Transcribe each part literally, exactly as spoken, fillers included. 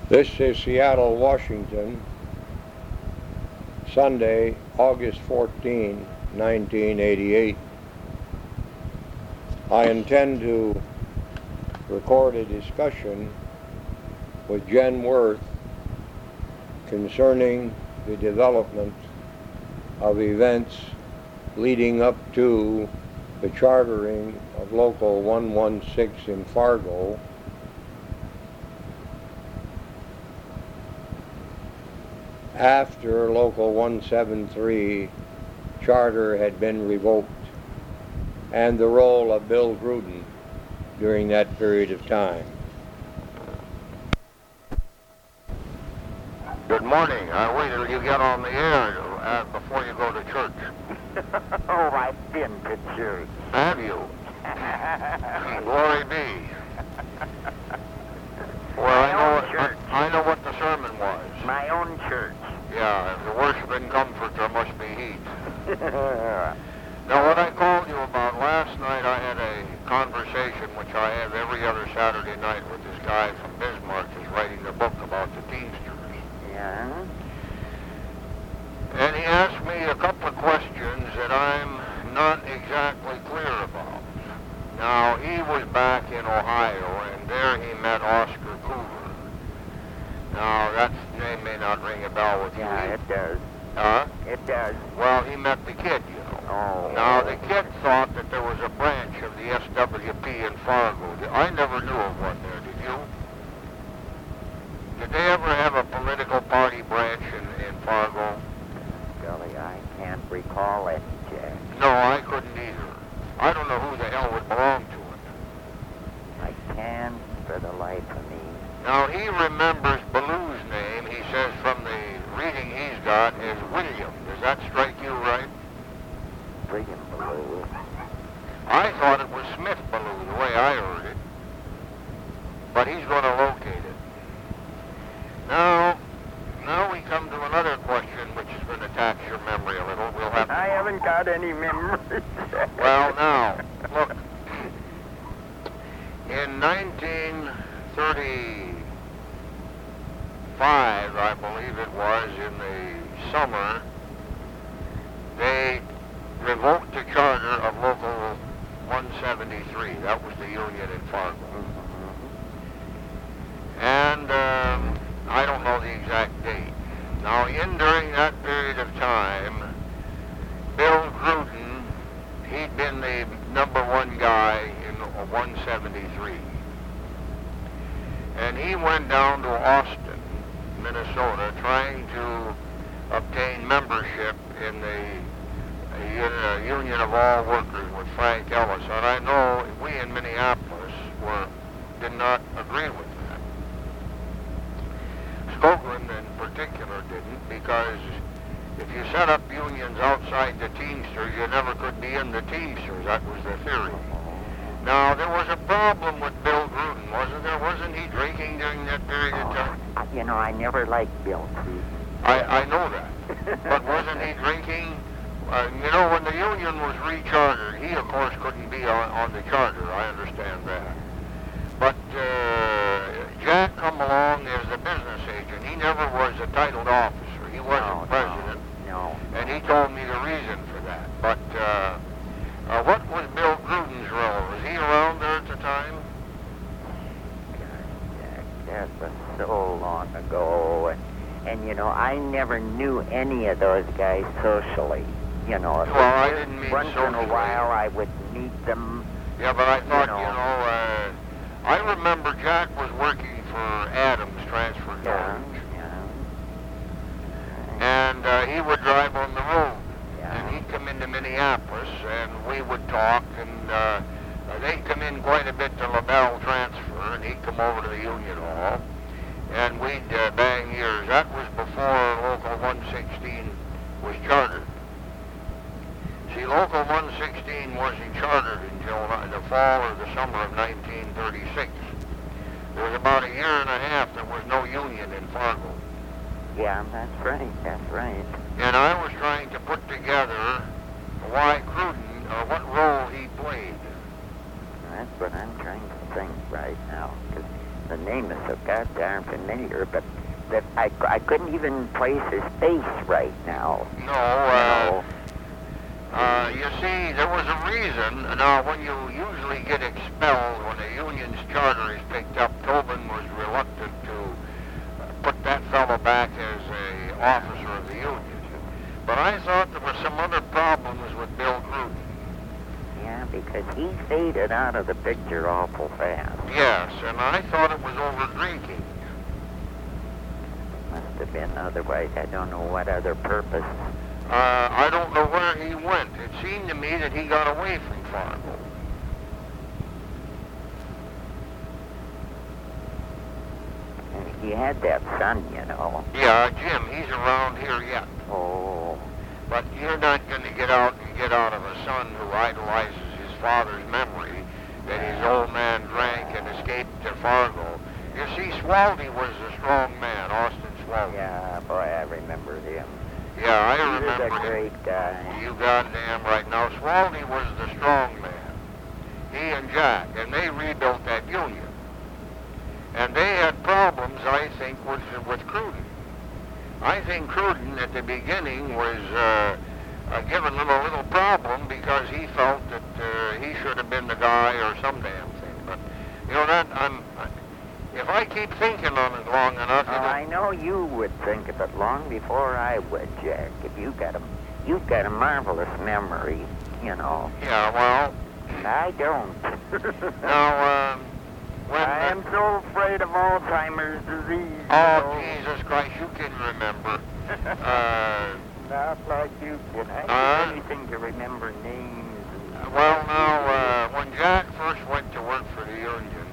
This is Seattle, Washington, Sunday, August fourteenth, nineteen eighty-eight. I intend to record a discussion with Jen Worth concerning the development of events leading up to the chartering of Local one one six in Fargo, after Local one seventy-three charter had been revoked, and the role of Bill Gruden during that period of time. Good morning. I waited till you get on the air uh, before you go to church. Oh, I've been to church. Have you? Glory be. Well, I know, what, church. I know what the sermon was. My own church. Yeah, if the worship and comfort, there must be heat. Now, what I called you about last night, I had a conversation, which I have every other Saturday night with this guy from Bismarck who's writing a book about the Teamsters. Yeah? And he asked me a couple of questions that I'm not exactly clear about. Now, he was back in Ohio, and there he met Oscar Coover. Now, that name may not ring a bell with Yeah, you. it does. Huh? It does. Well, he met the kid, you know. Oh. Now, the kid thought that there was a branch of the S W P in Fargo. I never knew of one there, did you? Did they ever have a political party branch in, in Fargo? Golly, I can't recall it, Jack. No, I couldn't either. I don't know who the hell would belong to it. I can't for the life of me. Now, he remembers Ballew's name, he says, from the reading he's got, is William. Does that strike you right? William Ballew. I thought it was Smith Ballew, the way I heard it. But he's going to locate it. Now, now we come to another question which is going to tax your memory a little. We'll have to... I haven't got any memories. Well, now, look. In nineteen thirty-five, I believe it was, in the summer, they revoked the charter of Local one seventy-three. That was the union in Fargo. And um, I don't know the exact date. Now, in during that period of time, Bill Gruden, he'd been the number one guy in one seventy-three. And he went down to Austin, Minnesota, trying to obtain membership in the uh, Union of All Workers with Frank Ellis. And I know we in Minneapolis were did not agree with that. Skoglund in particular didn't, because if you set up unions outside the Teamsters, you never could be in the Teamsters. That was the theory. Now, there was a problem with Bill Gruden, wasn't there? Wasn't he drinking during that period of time? Oh, you know, I never liked Bill Gruden. I, I know that. But wasn't he drinking? Uh, you know, when the union was rechartered, he, of course, couldn't be on, on the charter. I understand that. But uh, Jack come along as a business agent. He never was a titled officer. He wasn't No, president. No. And he told me the reason for that. But uh, uh, what was Bill Gruden's role? Was he around there at the time? God, Jack, that was so long ago. And, and, you know, I never knew any of those guys socially. You know, Well, I didn't mean once in socially. a while I would meet them. Yeah, but I thought, know. you know, uh, I remember Jack was working for Adams Transfer Yeah, Yard. yeah. And uh, he would drive on the road. Yeah. And he'd come into Minneapolis, and we would talk, and uh, they'd come in quite a bit to LaBelle Transfer, and he'd come over to the Union Hall, and we'd uh, bang ears. That was before Local one sixteen was chartered. See, Local one sixteen wasn't chartered until the fall or the summer of nineteen thirty-six. There was about a year and a half there was no union in Fargo. Yeah, that's right, that's right. And I was trying to put together why Gruden, or what role he played. That's what I'm trying to think right now. 'Cause the name is so goddamn familiar, but that I, I couldn't even place his face right now. No, uh, uh, you see, there was a reason. Now, when you usually get expelled when a union's charter is picked up, Tobin was reluctant to put that fellow back as a officer of the union. But I thought there were some other problems with Bill Cruden. Yeah, because he faded out of the picture awful fast. Yes, and I thought it was over drinking. Must have been, otherwise I don't know what other purpose. Uh, I don't know where he went. It seemed to me that he got away from Fargo. And he had that son, you know. Yeah, Jim, he's around here yet. Oh. But you're not going to get out and get out of a son who idolizes his father's memory that his old man drank and escaped to Fargo. You see, Swaldy was a strong man, Austin Swaldy. Yeah, boy, I remember him. Yeah, I He remember was a him. great guy. You goddamn right. Now, Swaldy was the strong man. He and Jack, and they rebuilt that union. And they had problems, I think, with, with Cruden. I think Cruden at the beginning was uh, uh, given them a little problem because he felt that uh, he should have been the guy or some damn thing. But, you know, that, I'm, if I keep thinking on it long enough, Oh, I know you would think of it long before I would, Jack. If you got a, you've got a marvelous memory, you know. yeah, well, I don't. now, um, when... I uh, am so afraid of Alzheimer's disease. you Oh, know. Jesus Christ, you can remember. Uh, Not like you can. I Uh, do anything to remember names. And well, now, uh, when Jack first went to work for the union,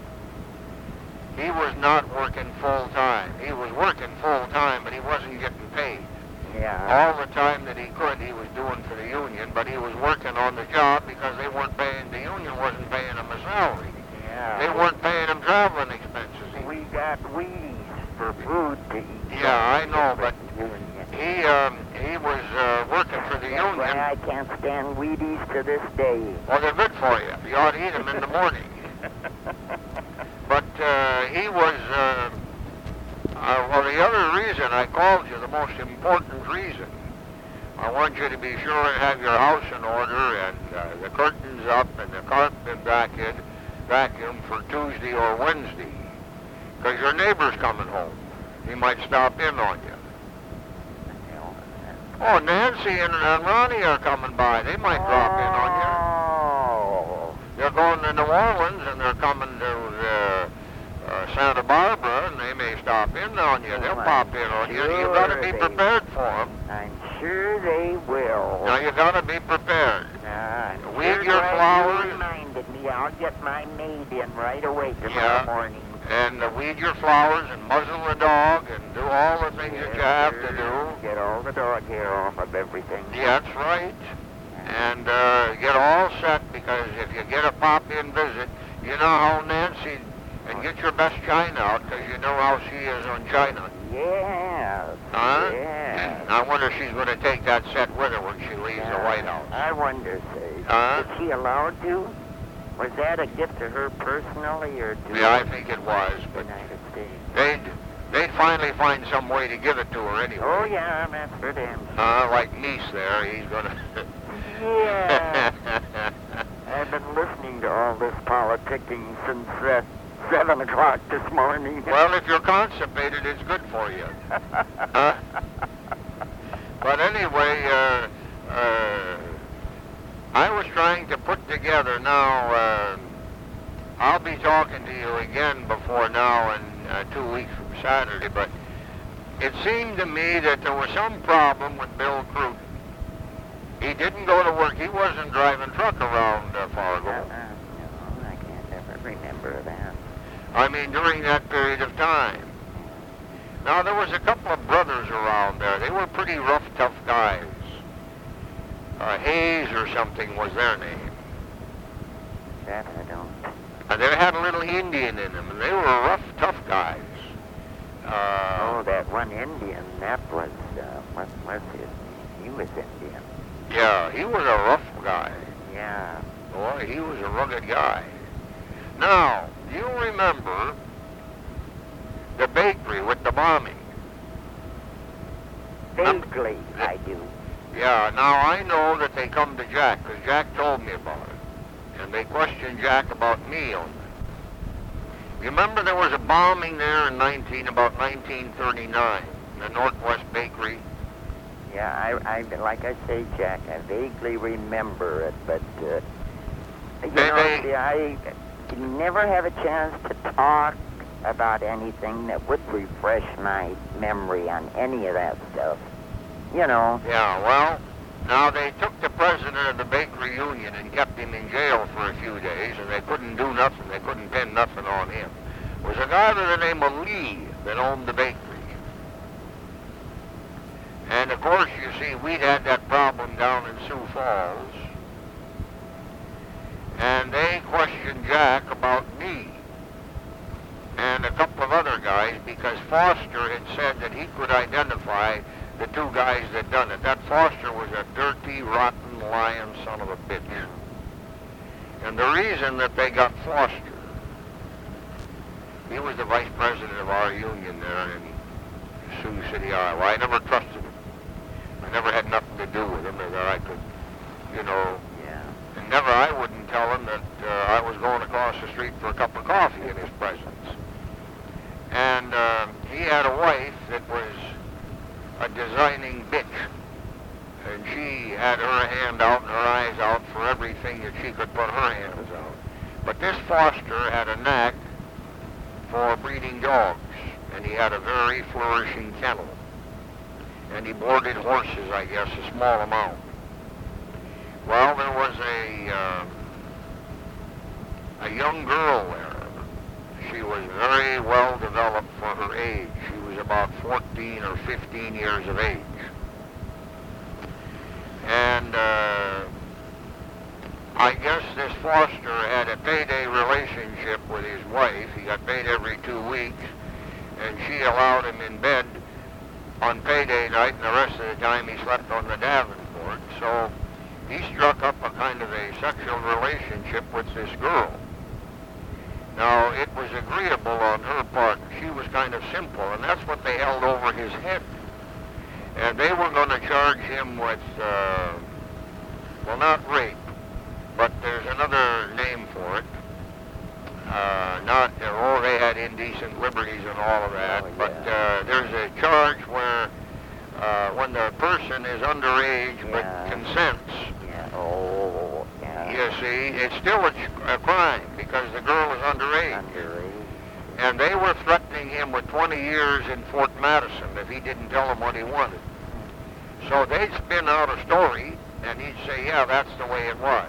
he was not working full time. He was working full time, but he wasn't getting paid. yeah. All the time that he could, he was doing for the union, but he was working on the job because they weren't paying, the union wasn't paying him a salary. Yeah. They weren't paying him traveling expenses. We got Wheaties for food to eat. Yeah, I know, but Union. he, um, he was uh, working for the That's why union. I can't stand Wheaties to this day. Well, they're good for you. You ought to eat them in the morning. But uh, he was, uh, uh, well, the other reason I called you, the most important reason, I want you to be sure and have your house in order and uh, the curtains up and the carpet vacuumed, vacuumed for Tuesday or Wednesday. Because your neighbor's coming home. He might stop in on you. Oh, Nancy and, and Ronnie are coming by. They might drop in on Oh. you. They're going to New Orleans and they're coming to uh, uh, Santa Barbara and they may stop in on you. They'll Oh, pop in on you. sure You've got to be they- prepared for them. I'm sure they will. Now, you got to be prepared. Ah, I'm Weed sure your glad flowers. You reminded me. I'll get my maid in right away tomorrow Yeah. morning. And uh, weed your flowers and muzzle the dog and do all the things that you have to do. Get all the dog hair off of everything. Yeah, that's right. And uh, get all set because if you get a pop-in visit, you know how Nancy, and get your best china out because you know how she is on china. Yes. Huh? Yes. I wonder if she's going to take that set with her when she leaves the White House. I wonder, say. Huh? Is she allowed to? Was that a gift to her personally or to Yeah, I think it was, the but United States? they'd, they'd finally find some way to give it to her anyway. Oh, yeah, that's for them. Uh, like Niece there, he's going to... Yeah. I've been listening to all this politicking since uh, seven o'clock this morning. Well, if you're constipated, it's good for you. Huh? But anyway, uh, uh, I was trying to put together now, uh, I'll be talking to you again before now and uh, two weeks from Saturday, but it seemed to me that there was some problem with Bill Cruden. He didn't go to work. He wasn't driving truck around uh, Fargo. Uh, no, I can't ever remember that. I mean, during that period of time. Now, there was a couple of brothers around there. They were pretty rough, tough guys. Uh, Hayes or something was their name. That I don't. And they had a little Indian in them, and they were rough, tough guys. Uh, Oh, that one Indian, that was, uh, what was his name? He was Indian. yeah, he was a rough guy. Yeah. Boy, he was a rugged guy. Now, you remember bombing. Vaguely, I do. Yeah, now I know that they come to Jack, because Jack told me about it. And they questioned Jack about me on that. You remember there was a bombing there in nineteen, about nineteen thirty-nine, the Northwest Bakery? Yeah, I, I, like I say, Jack, I vaguely remember it, but, uh, you They- know, they- see, I can never have a chance to talk about anything that would refresh my memory on any of that stuff. You know. Yeah, well, now they took the president of the bakery union and kept him in jail for a few days, and they couldn't do nothing. They couldn't pin nothing on him. It was a guy by the name of Lee that owned the bakery. And of course, you see, we'd had that problem down in Sioux Falls. And they questioned Jack about me and a couple of other guys, because Foster had said that he could identify the two guys that done it. That Foster was a dirty, rotten, lying son of a bitch. And the reason that they got Foster, he was the vice president of our union there in Sioux City, Iowa. I never trusted him. I never had nothing to do with him, that I could, you know, Yeah. and never I wouldn't tell him that uh, I was going across the street for a cup of coffee in his presence. And uh, he had a wife that was a designing bitch. And she had her hand out and her eyes out for everything that she could put her hands out. But this Foster had a knack for breeding dogs, and he had a very flourishing kennel. And he boarded horses, I guess, a small amount. Well, there was a uh, a young girl there. She was very well developed for her age. She was about fourteen or fifteen years of age. And uh, I guess this Foster had a payday relationship with his wife. He got paid every two weeks, and she allowed him in bed on payday night, and the rest of the time he slept on the Davenport. So he struck up a kind of a sexual relationship with this girl. Now, it was agreeable on her part. She was kind of simple, and that's what they held over his head. And they were going to charge him with, uh, well, not rape, but there's another name for it. Uh, not, oh, they had indecent liberties and all of that, Oh, yeah. but uh, there's a charge where uh, when the person is underage Yeah. but consents, Yeah. Oh, yeah. you see, it's still a, a crime because the girl is underage. Underage. And they were threatening him with twenty years in Fort Madison if he didn't tell them what he wanted. So they'd spin out a story, and he'd say, yeah, that's the way it was.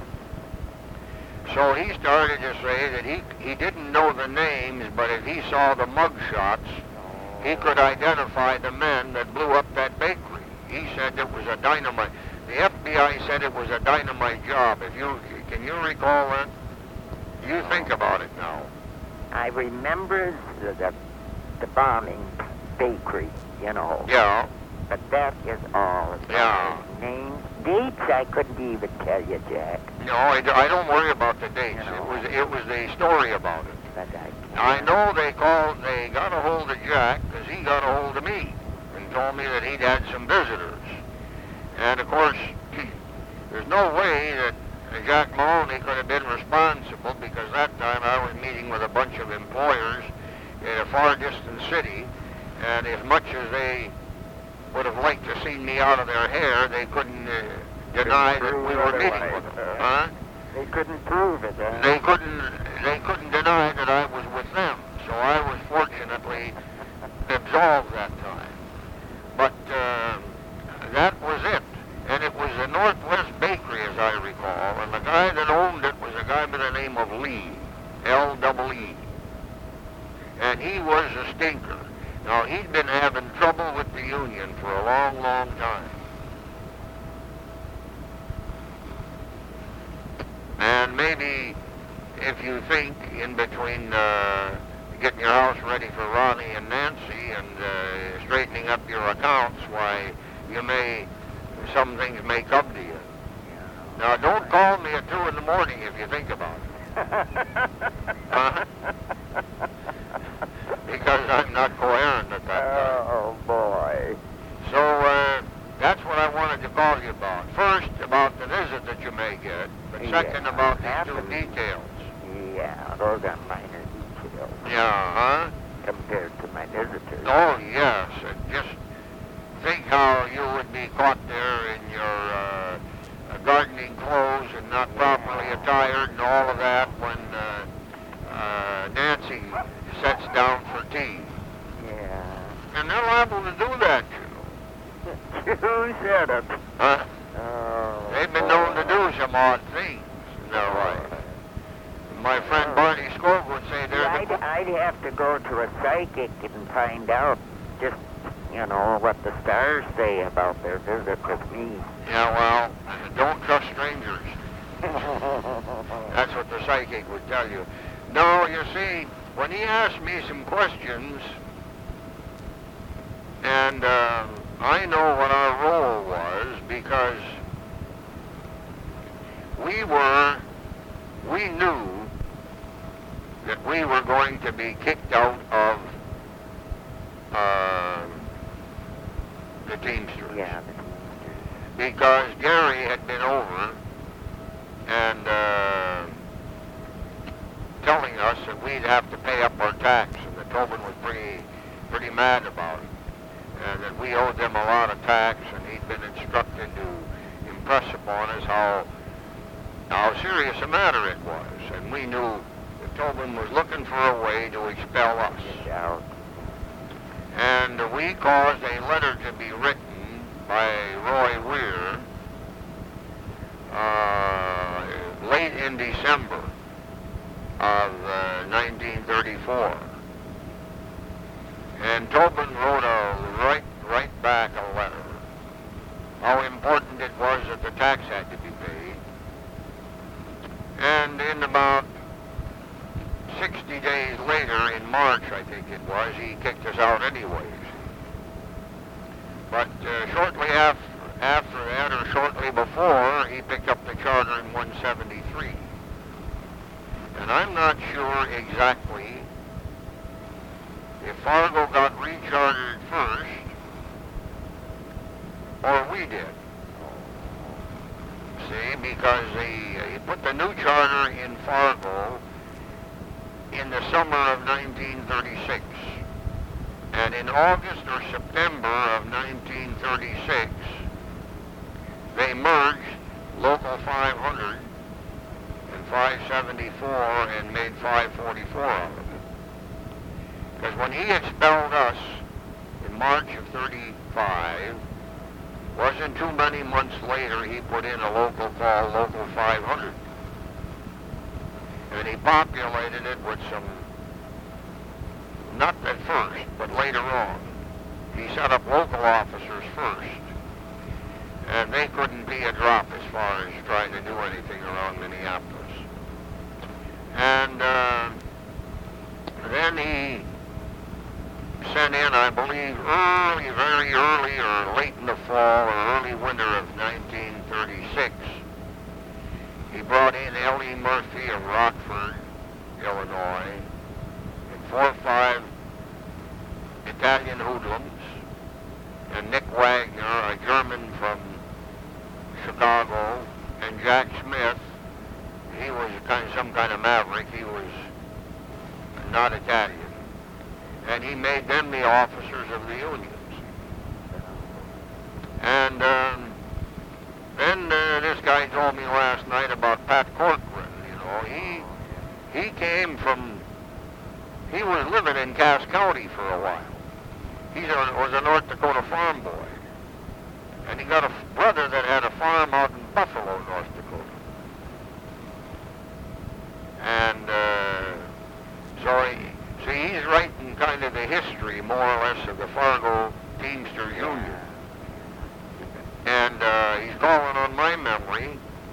So he started to say that he, he didn't know the names, but if he saw the mug shots, he could identify the men that blew up that bakery. He said it was a dynamite. The F B I said it was a dynamite job. If you can you recall that? You think about it now. I remember the, the, the bombing bakery, you know. Yeah. But that is all. As Yeah. far as names, dates, I couldn't even tell you, Jack. No, I, d- I don't worry about the dates. You know. It was it was the story about it. But I I can't. know they called, they got a hold of Jack because he got a hold of me and told me that he'd had some visitors. And of course, there's no way that Jack Maloney could have been responsible because that time I was meeting with a bunch of employers in a far distant city, and as much as they would have liked to see me out of their hair, they couldn't uh, deny that we were meeting with them. Huh? They couldn't prove it, huh? They couldn't they couldn't deny that I was with them, so I was fortunately absolved that time. But uh, that was it. And it was the Northwest Bakery, as I recall, and the guy that owned it was a guy by the name of Lee, L E E. And he was a stinker. Now, he'd been having trouble with the union for a long, long time. And maybe if you think in between uh, getting your house ready for Ronnie and Nancy and uh, straightening up your accounts, why, you may, some things may come to you. Now, don't call me at two in the morning if you think about it. Huh? Because because I'm not coherent at that time. Oh, boy. So, uh, that's what I wanted to call you about. First, about the visit that you may get, but second, Yeah, about these two happens. details. Yeah, those are minor details Yeah, huh? compared to my visitors. Oh, yes. And just think how you would be caught there in your uh, uh, gardening clothes and not properly attired and all of that when uh, uh, Nancy sets down for tea. Yeah. And they're liable to do that, you know. Who said it? Huh? Oh, They've been known to do some odd things in their life. My friend Barney Skog would say they're I'd, the... I'd have to go to a psychic and find out just, you know, what the stars say about their visit with me. Yeah, well, don't trust strangers. That's what the psychic would tell you. No, you see, when he asked me some questions, and uh, I know what our role was because we were, we knew that we were going to be kicked out of uh, the Teamsters. Yeah. Because Gary had been over and uh, telling us that we'd have to pay up our tax, and that Tobin was pretty, pretty mad about it, and that we owed them a lot of tax, and he'd been instructed to impress upon us how how serious a matter it was, and we knew that Tobin was looking for a way to expel us. Out. And we caused a letter to be written by Roy Weir uh, late in December of uh, nineteen thirty-four. And Tobin wrote a right, right back a letter. How important it was that the tax had to be paid. And in about sixty days later, in March I think it was, he kicked us out anyways. But uh, shortly af- after that, or shortly before, he picked up the charter in one seventy-three. And I'm not sure exactly if Fargo got rechartered first, or we did. See, because he, he put the new charter in Fargo in the summer of nineteen thirty-six. And in August or September of nineteen thirty-six, they merged Local five hundred and five seventy-four and made five forty-four of it. Because when he expelled us in March of thirty-five, wasn't too many months later he put in a local called Local five hundred. And he populated it with some, not at first, but later on. He set up local officers first. And they couldn't be a drop as far as trying to do anything around Minneapolis. And uh, then he sent in, I believe, early, very early, or late in the fall, or early winter of nineteen thirty-six, he brought in L E Murphy of Rockford, Illinois, and four or five Italian hoodlums, and Nick Wagner, a German from Chicago, and Jack Smith. He was kind of some kind of maverick. He was not Italian. And he made them the officers of the unions. And um, then uh, this guy told me last night about Pat Corcoran. You know, he he came from, he was living in Cass County for a while. He was a North Dakota farm boy. And he got a brother that had a farm out in Buffalo, North Dakota. And uh, so he, see, he's writing kind of the history, more or less, of the Fargo Teamsters Union. And uh, he's calling on my memory,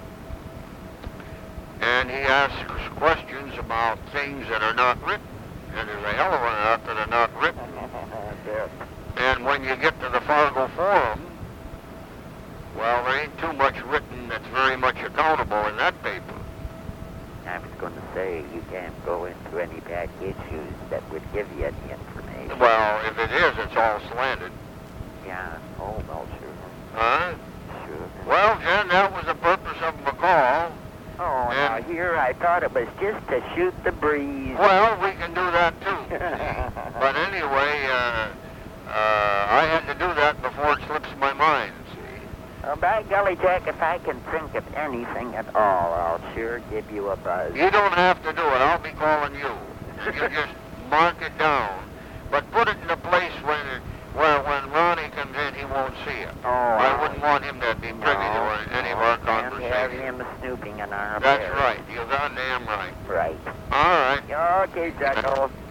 and he asks questions about things that are not written. And there's a hell of a lot that are not written. And when you get to the Fargo Forum, well, there ain't too much written that's very much accountable in that paper. I was going to say, you can't go into any back issues that would give you get the information. Well, if it is, it's all slanted. Yeah. Oh, well, sure. Huh? Sure. Well, Jen, that was the purpose of my call. Oh, now And- here I thought it was just to shoot the breeze. Well, we can do that too. But anyway, uh, uh, I had to do that before it slips my mind, see? Oh, by golly, Jack, if I can think of anything at all, I'll sure give you a buzz. You don't have to do it. I'll be calling you. You just mark it down. But put it in a place when it, where when Ronnie comes in, he won't see it. Oh, I wouldn't want him to be privy no, to any of our no, can't have conversation. him snooping in our That's affairs. right. You're goddamn right. Right. All right. Okay, Jacko.